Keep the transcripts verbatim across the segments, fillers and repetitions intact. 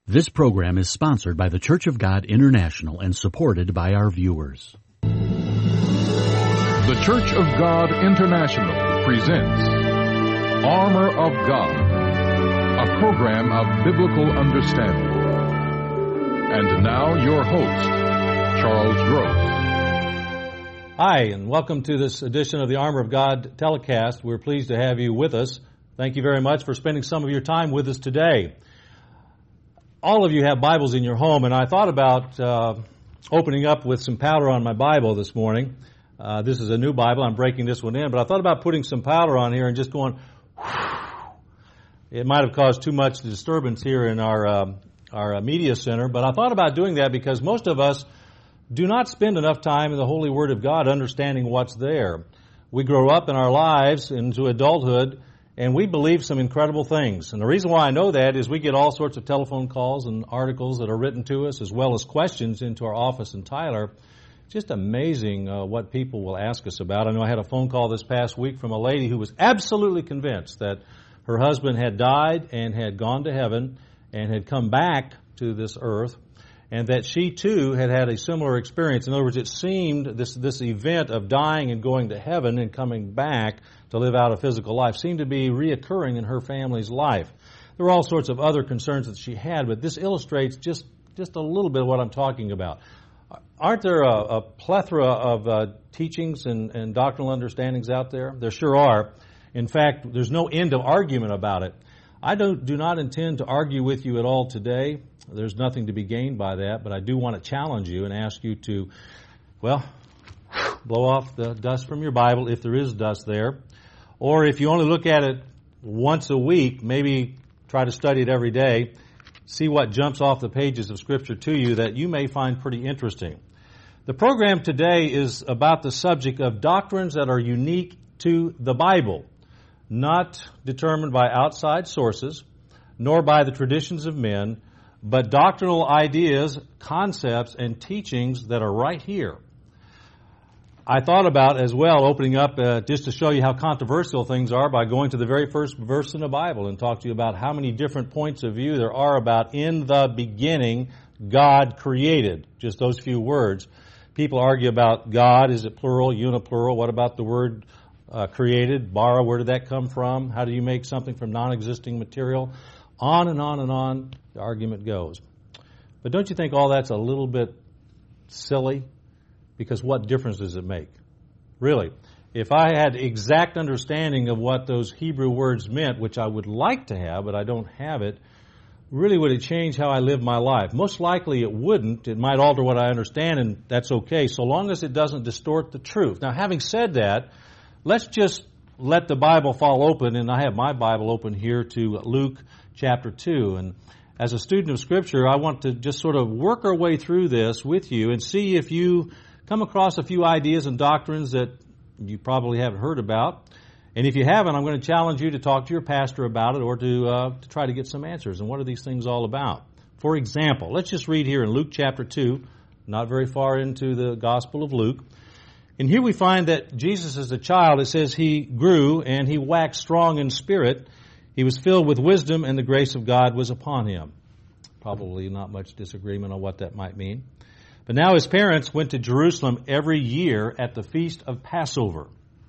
This program is sponsored by the Church of God International and supported by our viewers. The Church of God International presents Armor of God, a program of biblical understanding. And now your host, Charles Gross. Hi, and welcome to this edition of the Armor of God telecast. We're pleased to have you with us. Thank you very much for spending some of your time with us today. All of you have Bibles in your home, and I thought about uh, opening up with some powder on my Bible this morning. Uh, this is a new Bible. I'm breaking this one in, but I thought about putting some powder on here and just going, whew. It might have caused too much disturbance here in our uh, our uh, media center, but I thought about doing that because most of us do not spend enough time in the Holy Word of God understanding what's there. We grow up in our lives into adulthood, and we believe some incredible things. And the reason why I know that is we get all sorts of telephone calls and articles that are written to us, as well as questions into our office in Tyler. Just amazing uh, what people will ask us about. I know I had a phone call this past week from a lady who was absolutely convinced that her husband had died and had gone to heaven and had come back to this earth, and that she too had had a similar experience. In other words, it seemed this this event of dying and going to heaven and coming back to live out a physical life seemed to be reoccurring in her family's life. There were all sorts of other concerns that she had, but this illustrates just, just a little bit of what I'm talking about. Aren't there a, a plethora of uh, teachings and, and doctrinal understandings out there? There sure are. In fact, there's no end of argument about it. I don't, do not intend to argue with you at all today. There's nothing to be gained by that, but I do want to challenge you and ask you to, well, blow off the dust from your Bible if there is dust there. Or if you only look at it once a week, maybe try to study it every day, see what jumps off the pages of Scripture to you that you may find pretty interesting. The program today is about the subject of doctrines that are unique to the Bible, not determined by outside sources, nor by the traditions of men, but doctrinal ideas, concepts, and teachings that are right here. I thought about as well opening up uh, just to show you how controversial things are by going to the very first verse in the Bible and talk to you about how many different points of view there are about in the beginning God created. Just those few words. People argue about God. Is it plural, uniplural? What about the word uh, created? Bara, where did that come from? How do you make something from non-existing material? On and on and on the argument goes. But don't you think all that's a little bit silly? Because what difference does it make? Really, if I had exact understanding of what those Hebrew words meant, which I would like to have, but I don't have it, really would it change how I live my life? Most likely it wouldn't. It might alter what I understand, and that's okay, so long as it doesn't distort the truth. Now, having said that, let's just let the Bible fall open, and I have my Bible open here to Luke chapter two. And as a student of Scripture, I want to just sort of work our way through this with you and see if you come across a few ideas and doctrines that you probably haven't heard about. And if you haven't, I'm going to challenge you to talk to your pastor about it or to, uh, to try to get some answers. And what are these things all about? For example, let's just read here in Luke chapter two, not very far into the Gospel of Luke. And here we find that Jesus as a child, it says he grew and he waxed strong in spirit. He was filled with wisdom and the grace of God was upon him. Probably not much disagreement on what that might mean. But now his parents went to Jerusalem every year at the Feast of Passover.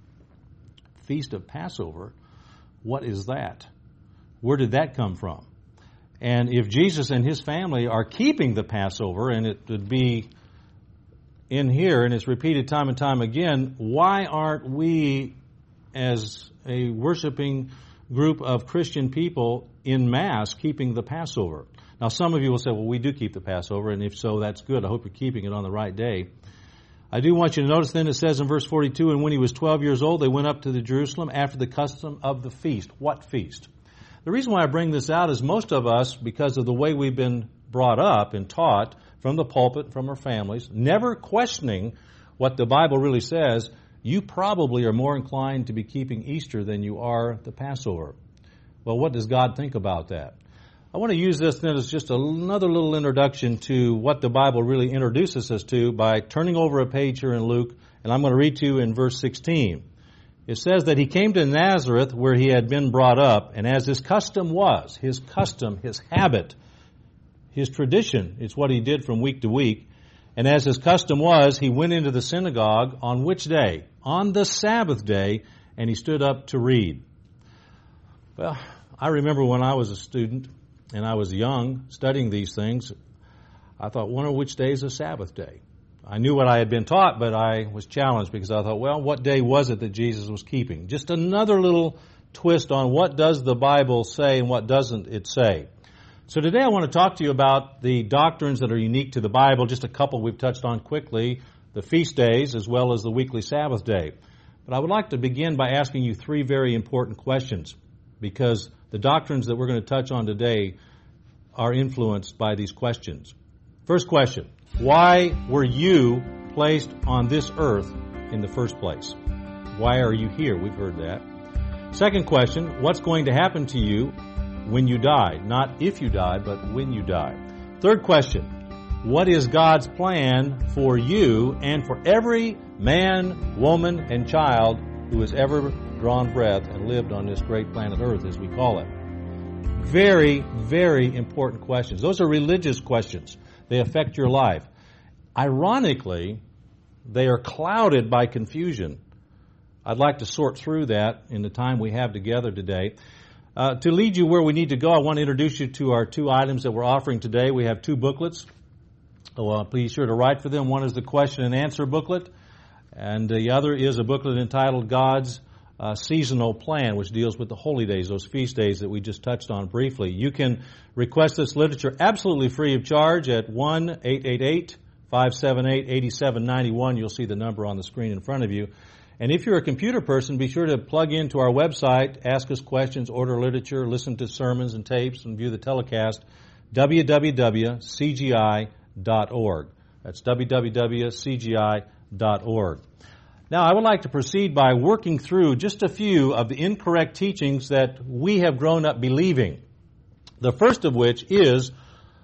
Feast of Passover? What is that? Where did that come from? And if Jesus and his family are keeping the Passover, and it would be in here, and it's repeated time and time again, why aren't we, as a worshiping group of Christian people in mass, keeping the Passover? Now, some of you will say, well, we do keep the Passover, and if so, that's good. I hope you're keeping it on the right day. I do want you to notice then it says in verse forty-two, and when he was twelve years old, they went up to the Jerusalem after the custom of the feast. What feast? The reason why I bring this out is most of us, because of the way we've been brought up and taught from the pulpit, from our families, never questioning what the Bible really says, you probably are more inclined to be keeping Easter than you are the Passover. Well, what does God think about that? I want to use this then as just another little introduction to what the Bible really introduces us to by turning over a page here in Luke, and I'm going to read to you in verse sixteen. It says that he came to Nazareth where he had been brought up, and as his custom was, his custom, his habit, his tradition. It's what he did from week to week. And as his custom was, he went into the synagogue on which day? On the Sabbath day, and he stood up to read. Well, I remember when I was a student and I was young studying these things, I thought, wonder which day is a Sabbath day. I knew what I had been taught, but I was challenged because I thought, well, what day was it that Jesus was keeping? Just another little twist on what does the Bible say and what doesn't it say. So today I want to talk to you about the doctrines that are unique to the Bible, just a couple we've touched on quickly, the feast days as well as the weekly Sabbath day. But I would like to begin by asking you three very important questions, because the doctrines that we're going to touch on today are influenced by these questions. First question, why were you placed on this earth in the first place? Why are you here? We've heard that. Second question, what's going to happen to you when you die? Not if you die, but when you die. Third question, what is God's plan for you and for every man, woman, and child who has ever drawn breath and lived on this great planet Earth, as we call it? Very, very important questions. Those are religious questions. They affect your life. Ironically, they are clouded by confusion. I'd like to sort through that in the time we have together today. Uh, to lead you where we need to go, I want to introduce you to our two items that we're offering today. We have two booklets. So uh, please be sure to write for them. One is the question and answer booklet, and the other is a booklet entitled God's uh, Seasonal Plan, which deals with the holy days, those feast days that we just touched on briefly. You can request this literature absolutely free of charge at one eight eight eight, five seven eight, eight seven nine one. You'll see the number on the screen in front of you. And if you're a computer person, be sure to plug into our website, ask us questions, order literature, listen to sermons and tapes, and view the telecast, w w w dot c g i dot org. That's w w w dot c g i dot org. Now, I would like to proceed by working through just a few of the incorrect teachings that we have grown up believing. The first of which is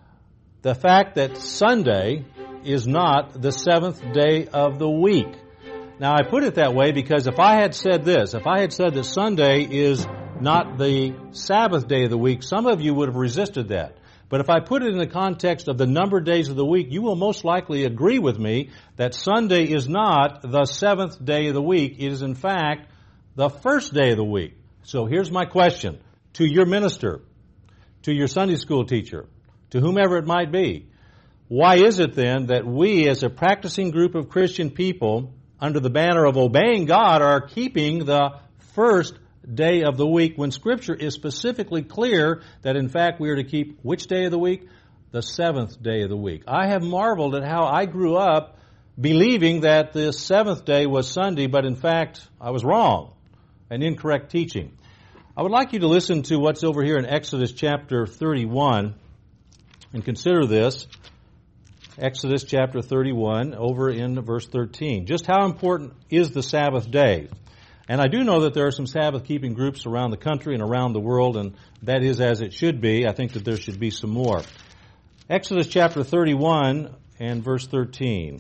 the fact that Sunday is not the seventh day of the week. Now, I put it that way because if I had said this, if I had said that Sunday is not the Sabbath day of the week, some of you would have resisted that. But if I put it in the context of the numbered days of the week, you will most likely agree with me that Sunday is not the seventh day of the week. It is, in fact, the first day of the week. So here's my question to your minister, to your Sunday school teacher, to whomever it might be. Why is it then that we, as a practicing group of Christian people, under the banner of obeying God, are keeping the first day of the week when Scripture is specifically clear that in fact we are to keep which day of the week? The seventh day of the week. I have marveled at how I grew up believing that the seventh day was Sunday, but in fact I was wrong. An incorrect teaching. I would like you to listen to what's over here in Exodus chapter thirty-one and consider this. Exodus chapter thirty-one, over in verse thirteen. Just how important is the Sabbath day? And I do know that there are some Sabbath-keeping groups around the country and around the world, and that is as it should be. I think that there should be some more. Exodus chapter thirty-one and verse thirteen.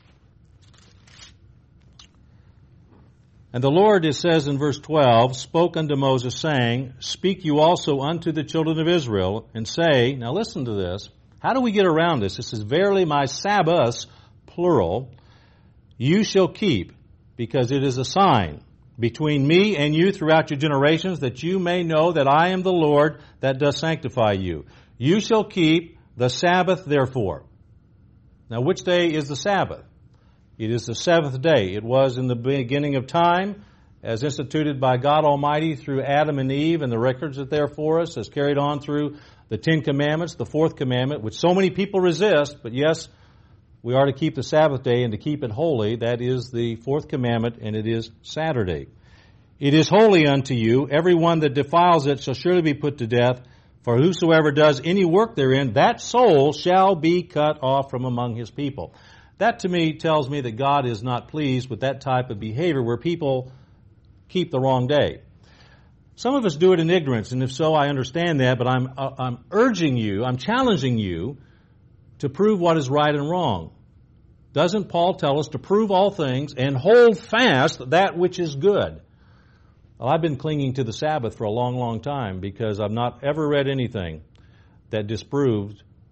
And the Lord, it says in verse twelve, spoke unto Moses, saying, Speak you also unto the children of Israel, and say, now listen to this, how do we get around this? This is verily my Sabbaths, plural, you shall keep, because it is a sign between me and you throughout your generations, that you may know that I am the Lord that does sanctify you. You shall keep the Sabbath, therefore. Now, which day is the Sabbath? It is the seventh day. It was in the beginning of time, as instituted by God Almighty through Adam and Eve, and the records that there for us, as carried on through the Ten Commandments, the fourth commandment, which so many people resist, but yes, we are to keep the Sabbath day and to keep it holy. That is the fourth commandment, and it is Saturday. It is holy unto you. Every one that defiles it shall surely be put to death. For whosoever does any work therein, that soul shall be cut off from among his people. That to me tells me that God is not pleased with that type of behavior where people keep the wrong day. Some of us do it in ignorance, and if so, I understand that, but I'm, uh, I'm urging you, I'm challenging you to prove what is right and wrong. Doesn't Paul tell us to prove all things and hold fast that which is good? Well, I've been clinging to the Sabbath for a long, long time because I've not ever read anything that disproved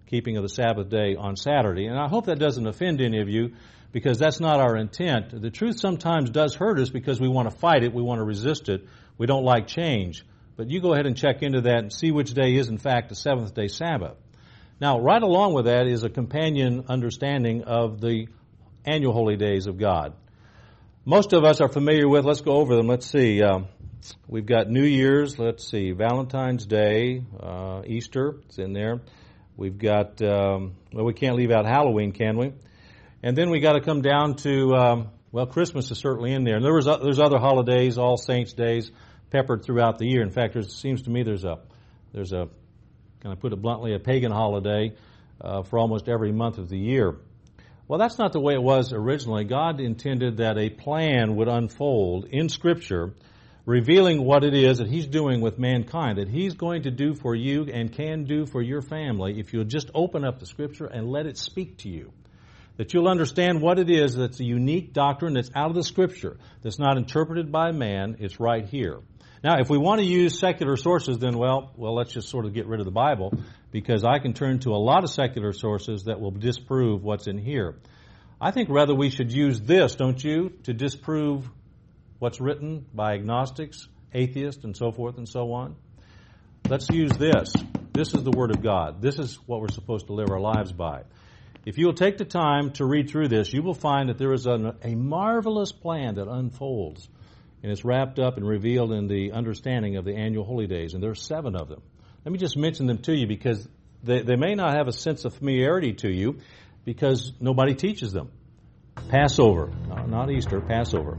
keeping of the Sabbath day on Saturday. And I hope that doesn't offend any of you, because that's not our intent. The truth sometimes does hurt us because we want to fight it, we want to resist it, we don't like change. But you go ahead and check into that and see which day is in fact the seventh day Sabbath. Now, right along with that is a companion understanding of the annual holy days of God. Most of us are familiar with, let's go over them, let's see, um, we've got New Year's, let's see, Valentine's Day, uh, Easter, it's in there. We've got, um, well, we can't leave out Halloween, can we? And then we got to come down to, um, well, Christmas is certainly in there. And there was uh, there's other holidays, All Saints Days, peppered throughout the year. In fact, it seems to me there's a, there's a, can I put it bluntly, a pagan holiday uh, for almost every month of the year. Well, that's not the way it was originally. God intended that a plan would unfold in Scripture, revealing what it is that He's doing with mankind, that He's going to do for you and can do for your family if you'll just open up the Scripture and let it speak to you. That you'll understand what it is that's a unique doctrine that's out of the Scripture, that's not interpreted by man, it's right here. Now, if we want to use secular sources, then, well, well, let's just sort of get rid of the Bible, because I can turn to a lot of secular sources that will disprove what's in here. I think rather we should use this, don't you, to disprove what's written by agnostics, atheists, and so forth and so on. Let's use this. This is the Word of God. This is what we're supposed to live our lives by. If you'll take the time to read through this, you will find that there is a, a marvelous plan that unfolds, and it's wrapped up and revealed in the understanding of the annual holy days, and there are seven of them. Let me just mention them to you because they, they may not have a sense of familiarity to you because nobody teaches them. Passover, no, not Easter, Passover.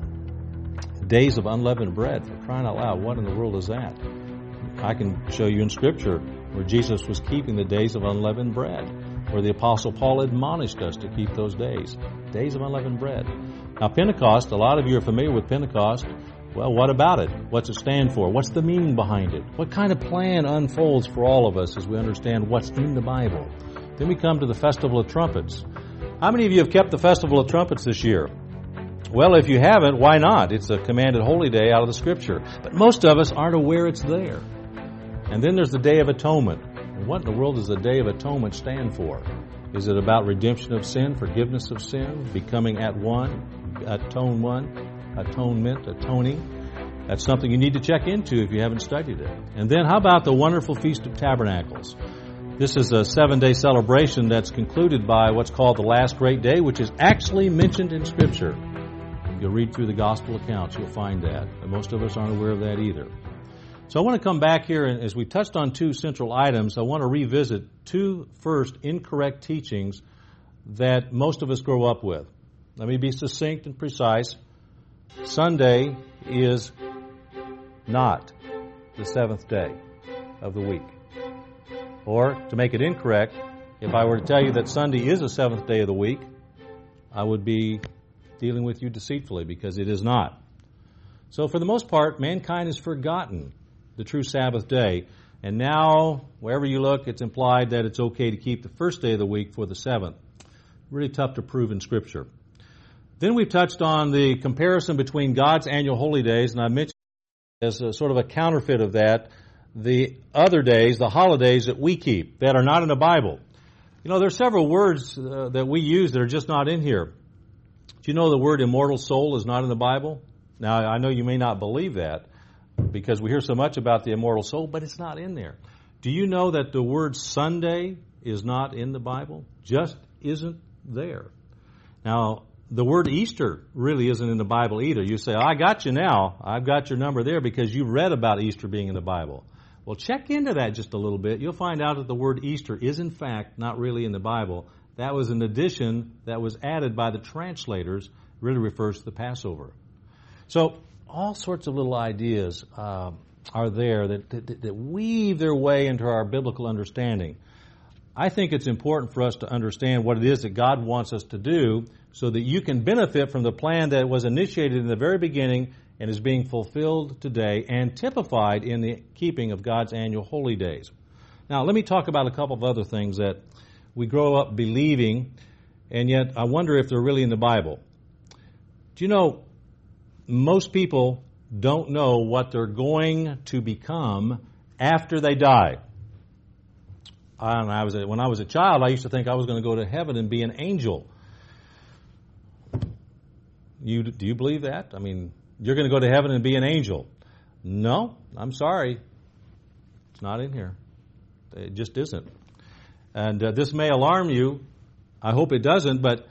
Days of unleavened bread, for crying out loud, what in the world is that? I can show you in Scripture where Jesus was keeping the days of unleavened bread, where the Apostle Paul admonished us to keep those days, days of unleavened bread. Now, Pentecost, a lot of you are familiar with Pentecost. Well, what about it? What's it stand for? What's the meaning behind it? What kind of plan unfolds for all of us as we understand what's in the Bible? Then we come to the Festival of Trumpets. How many of you have kept the Festival of Trumpets this year? Well, if you haven't, why not? It's a commanded holy day out of the Scripture. But most of us aren't aware it's there. And then there's the Day of Atonement. And what in the world does the Day of Atonement stand for? Is it about redemption of sin, forgiveness of sin, becoming at one, atone one? Atonement, atoning. That's something you need to check into if you haven't studied it. And then how about the wonderful Feast of Tabernacles? This is a seven-day celebration that's concluded by what's called the last great day, which is actually mentioned in Scripture. If you'll read through the gospel accounts, you'll find that. And most of us aren't aware of that either. So I want to come back here, and as we touched on two central items, I want to revisit two first incorrect teachings that most of us grow up with. Let me be succinct and precise. Sunday is not the seventh day of the week. Or, to make it incorrect, if I were to tell you that Sunday is the seventh day of the week, I would be dealing with you deceitfully, because it is not. So for the most part, mankind has forgotten the true Sabbath day. And now, wherever you look, it's implied that it's okay to keep the first day of the week for the seventh. Really tough to prove in Scripture. Then we've touched on the comparison between God's annual holy days, and I mentioned as a sort of a counterfeit of that, the other days, the holidays that we keep that are not in the Bible. You know, there are several words uh, that we use that are just not in here. Do you know the word immortal soul is not in the Bible? Now, I know you may not believe that because we hear so much about the immortal soul, but it's not in there. Do you know that the word Sunday is not in the Bible? Just isn't there. Now, the word Easter really isn't in the Bible either. You say, oh, I got you now. I've got your number there because you read about Easter being in the Bible. Well, check into that just a little bit. You'll find out that the word Easter is, in fact, not really in the Bible. That was an addition that was added by the translators. It really refers to the Passover. So all sorts of little ideas uh, are there that, that, that weave their way into our biblical understanding. I think it's important for us to understand what it is that God wants us to do so that you can benefit from the plan that was initiated in the very beginning and is being fulfilled today and typified in the keeping of God's annual holy days. Now, let me talk about a couple of other things that we grow up believing, and yet I wonder if they're really in the Bible. Do you know, most people don't know what they're going to become after they die. I, when I was a, when I was a child, I used to think I was going to go to heaven and be an angel. You do you believe that? I mean, you're going to go to heaven and be an angel? No, I'm sorry, it's not in here. It just isn't. And uh, this may alarm you. I hope it doesn't, but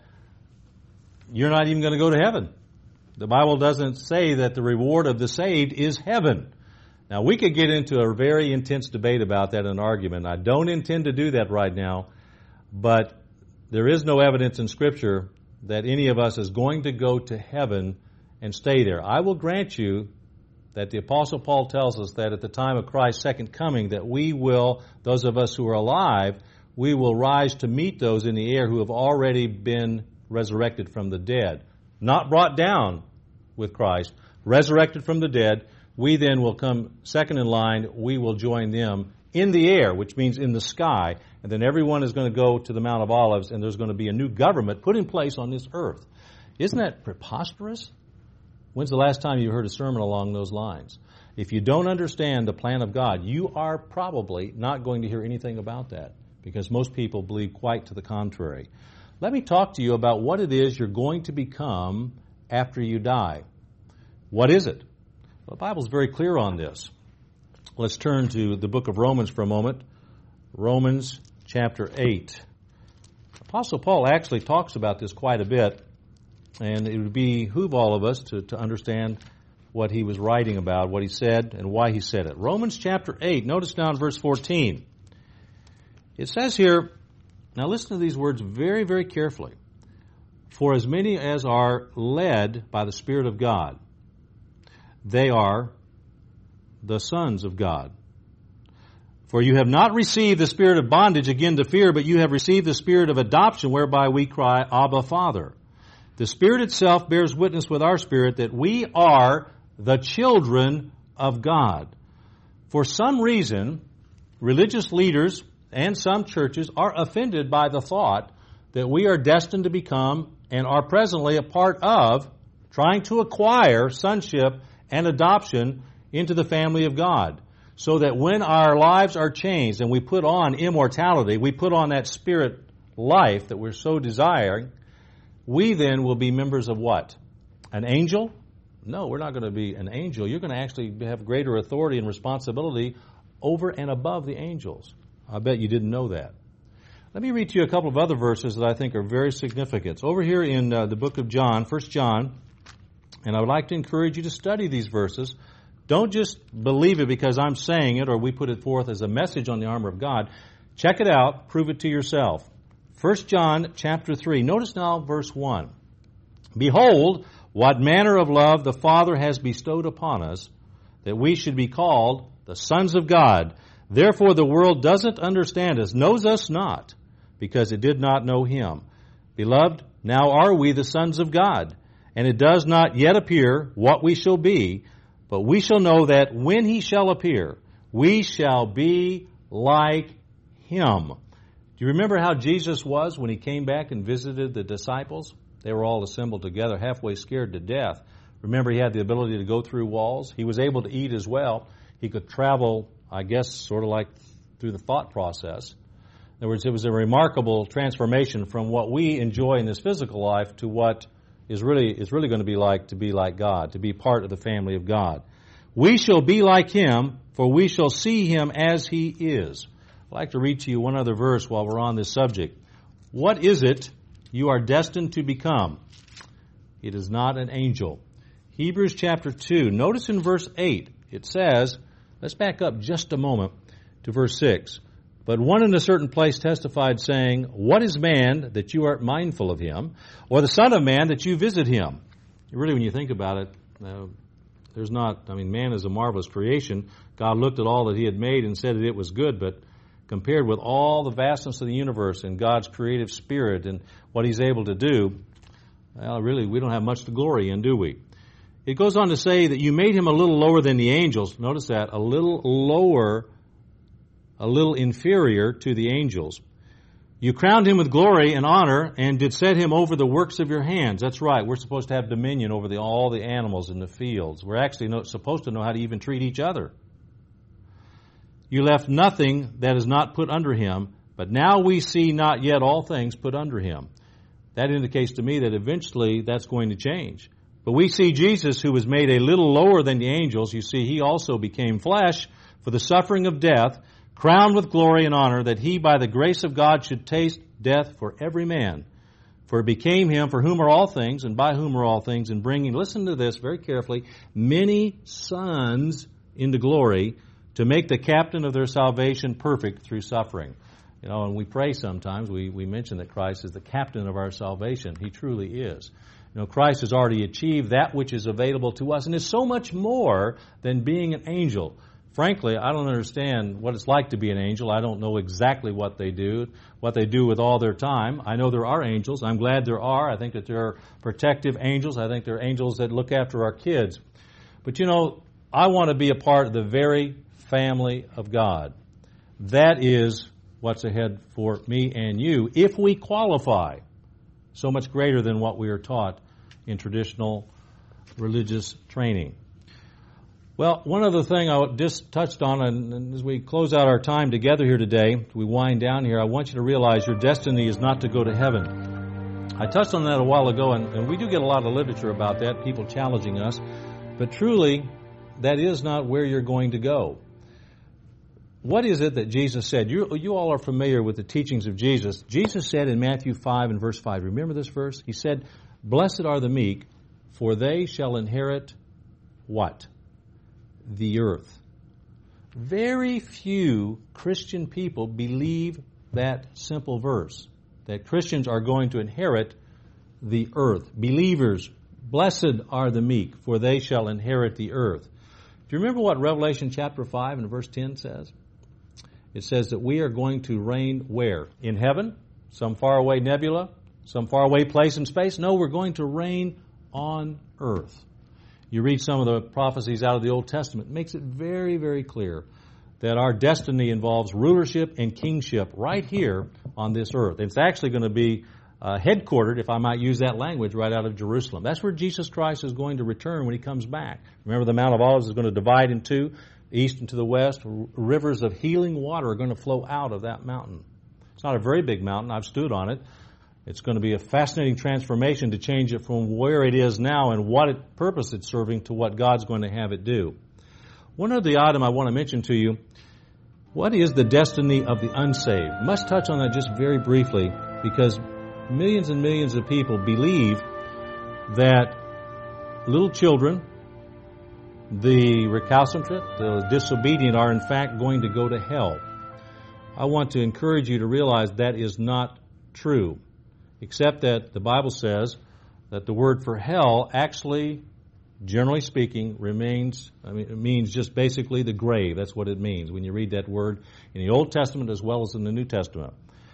you're not even going to go to heaven. The Bible doesn't say that the reward of the saved is heaven. Now, we could get into a very intense debate about that, an argument. I don't intend to do that right now, but there is no evidence in Scripture that any of us is going to go to heaven and stay there. I will grant you that the Apostle Paul tells us that at the time of Christ's second coming, that we will, those of us who are alive, we will rise to meet those in the air who have already been resurrected from the dead. Not brought down with Christ, resurrected from the dead. We then will come second in line. We will join them in the air, which means in the sky. And then everyone is going to go to the Mount of Olives, and there's going to be a new government put in place on this earth. Isn't that preposterous? When's the last time you heard a sermon along those lines? If you don't understand the plan of God, you are probably not going to hear anything about that, because most people believe quite to the contrary. Let me talk to you about what it is you're going to become after you die. What is it? Well, the Bible's very clear on this. Let's turn to the book of Romans for a moment. Romans chapter eight. Apostle Paul actually talks about this quite a bit, and it would behoove all of us to, to understand what he was writing about, what he said, and why he said it. Romans chapter eight, notice down verse fourteen. It says here, now listen to these words very, very carefully. For as many as are led by the Spirit of God, they are the sons of God. For you have not received the spirit of bondage again to fear, but you have received the spirit of adoption, whereby we cry, Abba, Father. The Spirit itself bears witness with our spirit that we are the children of God. For some reason, religious leaders and some churches are offended by the thought that we are destined to become and are presently a part of trying to acquire sonship and adoption into the family of God. So that when our lives are changed and we put on immortality, we put on that spirit life that we're so desiring, we then will be members of what? An angel? No, we're not going to be an angel. You're going to actually have greater authority and responsibility over and above the angels. I bet you didn't know that. Let me read to you a couple of other verses that I think are very significant. Over here in uh, the book of John, First John, and I would like to encourage you to study these verses. Don't just believe it because I'm saying it or we put it forth as a message on the armor of God. Check it out. Prove it to yourself. First John chapter three. Notice now verse one. Behold, what manner of love the Father has bestowed upon us, that we should be called the sons of God. Therefore the world doesn't understand us, knows us not, because it did not know Him. Beloved, now are we the sons of God, and it does not yet appear what we shall be, but we shall know that when He shall appear, we shall be like Him. Do you remember how Jesus was when He came back and visited the disciples? They were all assembled together, halfway scared to death. Remember, He had the ability to go through walls. He was able to eat as well. He could travel, I guess, sort of like through the thought process. In other words, it was a remarkable transformation from what we enjoy in this physical life to what is really is really going to be like to be like God, to be part of the family of God. We shall be like Him, for we shall see Him as He is. I'd like to read to you one other verse while we're on this subject. What is it you are destined to become? It is not an angel. Hebrews chapter two. Notice in verse eight, it says, let's back up just a moment to verse six. But one in a certain place testified, saying, what is man that you are mindful of him, or the son of man that you visit him? Really, when you think about it, uh, there's not, I mean, man is a marvelous creation. God looked at all that He had made and said that it was good, but compared with all the vastness of the universe and God's creative spirit and what He's able to do, well, really, we don't have much to glory in, do we? It goes on to say that you made Him a little lower than the angels. Notice that, a little lower, a little inferior to the angels. You crowned Him with glory and honor and did set Him over the works of your hands. That's right. We're supposed to have dominion over the, all the animals in the fields. We're actually not supposed to know how to even treat each other. You left nothing that is not put under Him. But now we see not yet all things put under him. That indicates to me that eventually that's going to change. But we see Jesus, who was made a little lower than the angels. You see, he also became flesh for the suffering of death, crowned with glory and honor, that he by the grace of God should taste death for every man. For it became him for whom are all things, and by whom are all things, and bringing, listen to this very carefully, many sons into glory, to make the captain of their salvation perfect through suffering. You know, and we pray sometimes, we, we mention that Christ is the captain of our salvation. He truly is. You know, Christ has already achieved that which is available to us, and is so much more than being an angel. Frankly, I don't understand what it's like to be an angel. I don't know exactly what they do, what they do with all their time. I know there are angels. I'm glad there are. I think that there are protective angels. I think there are angels that look after our kids. But you know, I want to be a part of the very family of God. That is what's ahead for me and you, if we qualify. So much greater than what we are taught in traditional religious training. Well, one other thing I just touched on, and as we close out our time together here today, we wind down here, I want you to realize your destiny is not to go to heaven. I touched on that a while ago, and, and we do get a lot of literature about that, people challenging us, but truly, that is not where you're going to go. What is it that Jesus said? You, you all are familiar with the teachings of Jesus. Jesus said in Matthew five and verse five, remember this verse? He said, "Blessed are the meek, for they shall inherit" what? The earth. Very few Christian people believe that simple verse, that Christians are going to inherit the earth. Believers, blessed are the meek, for they shall inherit the earth. Do you remember what Revelation chapter five and verse ten says? It says that we are going to reign where? In heaven? Some faraway nebula? Some faraway place in space? No, we're going to reign on earth. You read some of the prophecies out of the Old Testament. It makes it very, very clear that our destiny involves rulership and kingship right here on this earth. It's actually going to be uh, headquartered, if I might use that language, right out of Jerusalem. That's where Jesus Christ is going to return when he comes back. Remember, the Mount of Olives is going to divide in two, east and to the west. Rivers of healing water are going to flow out of that mountain. It's not a very big mountain. I've stood on it. It's going to be a fascinating transformation to change it from where it is now and what it, purpose it's serving to what God's going to have it do. One other item I want to mention to you, what is the destiny of the unsaved? I must touch on that just very briefly, because millions and millions of people believe that little children, the recalcitrant, the disobedient, are in fact going to go to hell. I want to encourage you to realize that is not true. Except that the Bible says that the word for hell actually, generally speaking, remains, I mean, it means just basically the grave. That's what it means when you read that word in the Old Testament as well as in the New Testament.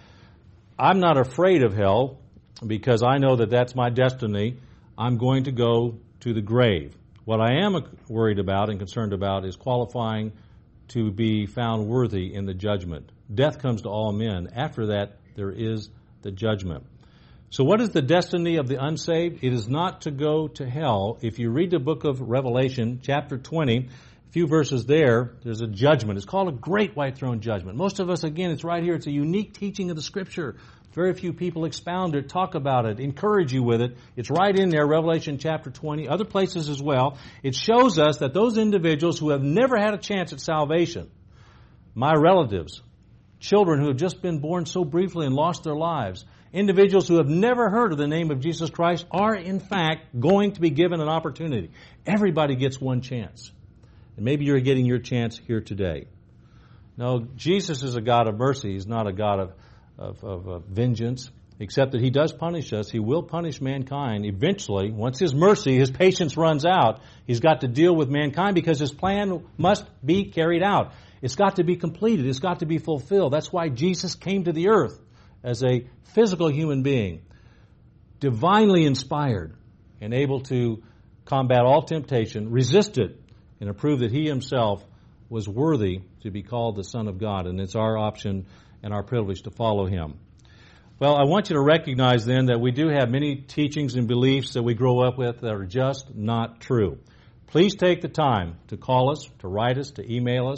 I'm not afraid of hell because I know that that's my destiny. I'm going to go to the grave. What I am worried about and concerned about is qualifying to be found worthy in the judgment. Death comes to all men. After that, there is the judgment. So what is the destiny of the unsaved? It is not to go to hell. If you read the book of Revelation, chapter twenty, a few verses there, there's a judgment. It's called a great white throne judgment. Most of us, again, it's right here. It's a unique teaching of the Scripture. Very few people expound it, talk about it, encourage you with it. It's right in there, Revelation chapter twenty, other places as well. It shows us that those individuals who have never had a chance at salvation, my relatives, children who have just been born so briefly and lost their lives, individuals who have never heard of the name of Jesus Christ are, in fact, going to be given an opportunity. Everybody gets one chance. And maybe you're getting your chance here today. No, Jesus is a God of mercy. He's not a God of, of, of, of vengeance, except that he does punish us. He will punish mankind eventually. Once his mercy, his patience runs out, he's got to deal with mankind because his plan must be carried out. It's got to be completed. It's got to be fulfilled. That's why Jesus came to the earth as a physical human being, divinely inspired and able to combat all temptation, resist it, and prove that he himself was worthy to be called the Son of God. And it's our option and our privilege to follow him. Well, I want you to recognize then that we do have many teachings and beliefs that we grow up with that are just not true. Please take the time to call us, to write us, to email us,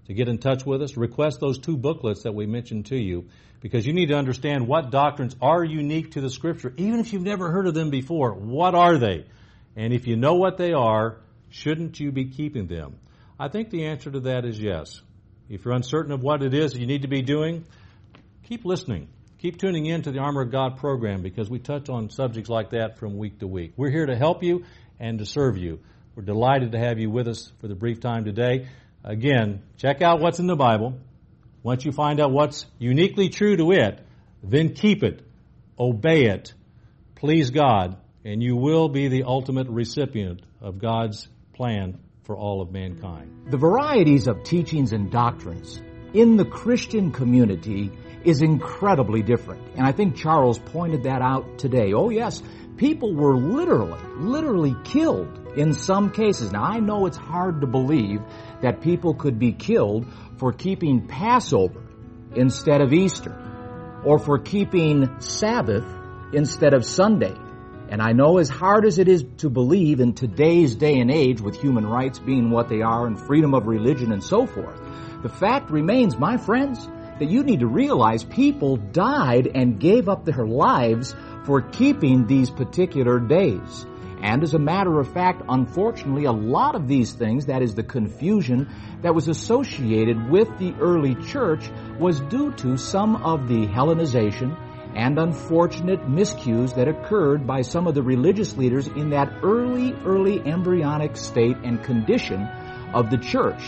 to get in touch with us, request those two booklets that we mentioned to you, because you need to understand what doctrines are unique to the Scripture. Even if you've never heard of them before, what are they? And if you know what they are, shouldn't you be keeping them? I think the answer to that is yes. If you're uncertain of what it is that you need to be doing, keep listening. Keep tuning in to the Armor of God program, because we touch on subjects like that from week to week. We're here to help you and to serve you. We're delighted to have you with us for the brief time today. Again, check out what's in the Bible. Once you find out what's uniquely true to it, then keep it, obey it, please God, and you will be the ultimate recipient of God's plan for all of mankind. The varieties of teachings and doctrines in the Christian community is incredibly different. And I think Charles pointed that out today. Oh yes, people were literally, literally killed in some cases. Now I know it's hard to believe that people could be killed for keeping Passover instead of Easter, or for keeping Sabbath instead of Sunday. And I know as hard as it is to believe in today's day and age, with human rights being what they are and freedom of religion and so forth, the fact remains, my friends, that you need to realize people died and gave up their lives for keeping these particular days. And as a matter of fact, unfortunately, a lot of these things, that is the confusion that was associated with the early church, was due to some of the Hellenization and unfortunate miscues that occurred by some of the religious leaders in that early, early embryonic state and condition of the church.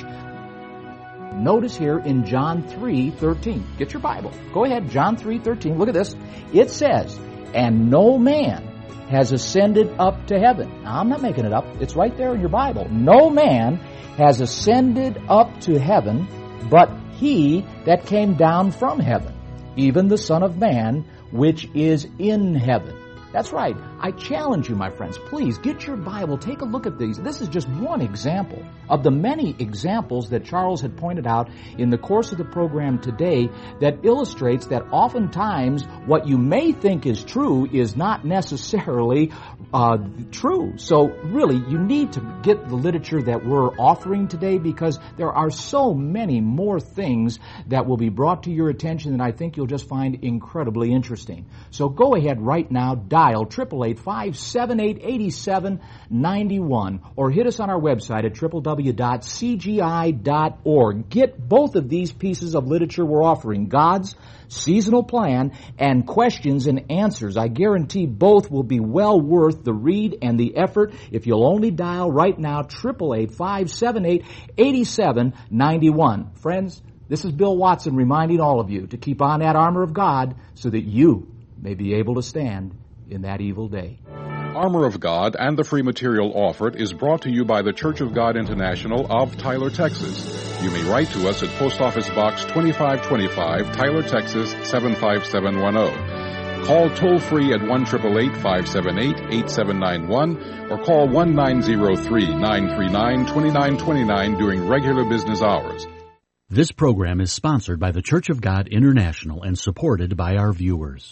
Notice here in John three thirteen. Get your Bible. Go ahead, John three thirteen. Look at this. It says, "And no man has ascended up to heaven." Now, I'm not making it up. It's right there in your Bible. "No man has ascended up to heaven, but he that came down from heaven, even the Son of Man, which is in heaven." That's right. I challenge you, my friends, please get your Bible, take a look at these. This is just one example of the many examples that Charles had pointed out in the course of the program today that illustrates that oftentimes what you may think is true is not necessarily uh, true. So really, you need to get the literature that we're offering today, because there are so many more things that will be brought to your attention that I think you'll just find incredibly interesting. So go ahead right now, dial eight eight eight, five seven eight, eight seven nine one, or hit us on our website at w w w dot c g i dot org. Get both of these pieces of literature we're offering, God's Seasonal Plan and Questions and Answers. I guarantee both will be well worth the read and the effort if you'll only dial right now eight eight eight, five seven eight, eight seven nine one. Friends, this is Bill Watson reminding all of you to keep on that armor of God so that you may be able to stand in that evil day. Armor of God and the free material offered is brought to you by the Church of God International of Tyler, Texas. You may write to us at Post Office Box twenty-five twenty-five, Tyler, Texas seven five seven one zero. Call toll-free at one eight eight eight, five seven eight, eight seven nine one or call one nine zero three, nine three nine, two nine two nine during regular business hours. This program is sponsored by the Church of God International and supported by our viewers.